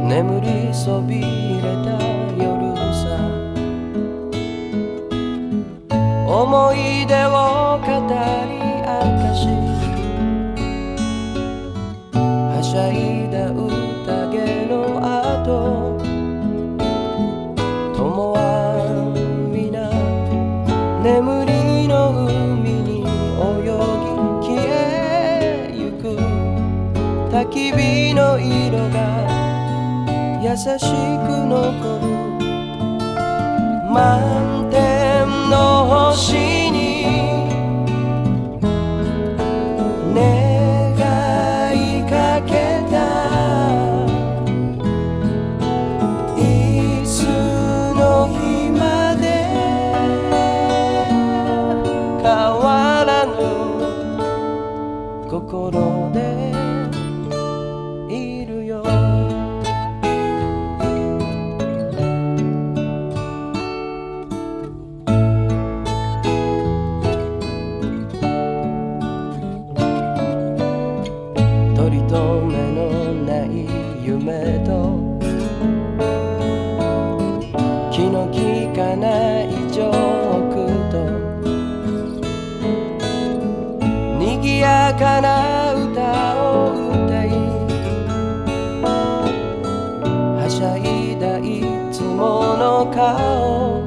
眠りそびれた夜さ、思い出を語り明かし、はしゃいだ宴の後、友は皆眠りの海に泳ぎ消えゆく。焚き火の色が優しく残る。満天の星に願いかけた。いつの日まで変わらぬ心でいるよ。取り留めのない夢と気の利かないジョークと賑やかな歌を歌い、はしゃいだいつもの顔、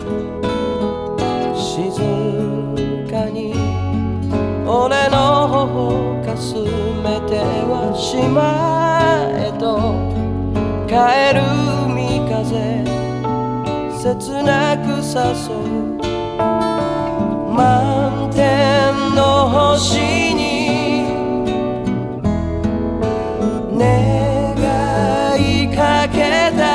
静かに俺の頬かすめては島へと帰る海風、切なく誘う。満天の星に願いかけた。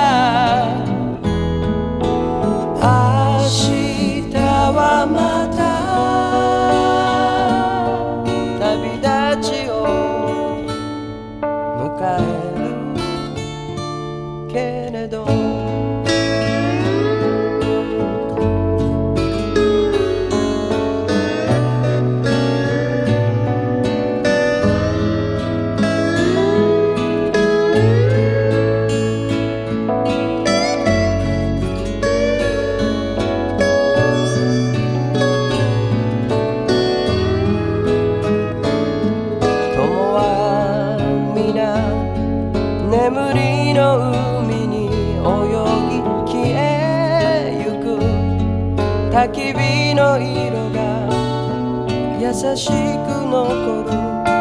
明日はまた旅立ちを迎えるけれど、眠りの海に泳ぎ消えゆく。焚き火の色が優しく残る。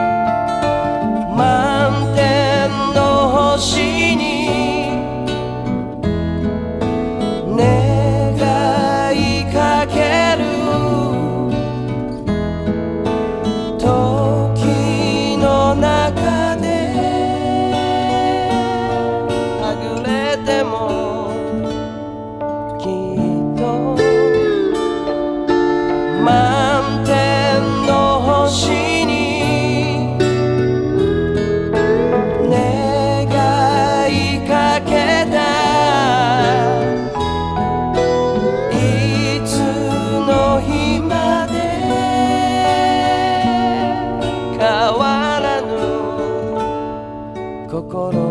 満天の星に願いかける。時の中ででもきっと満天の星に願いかけた。いつの日まで変わらぬ心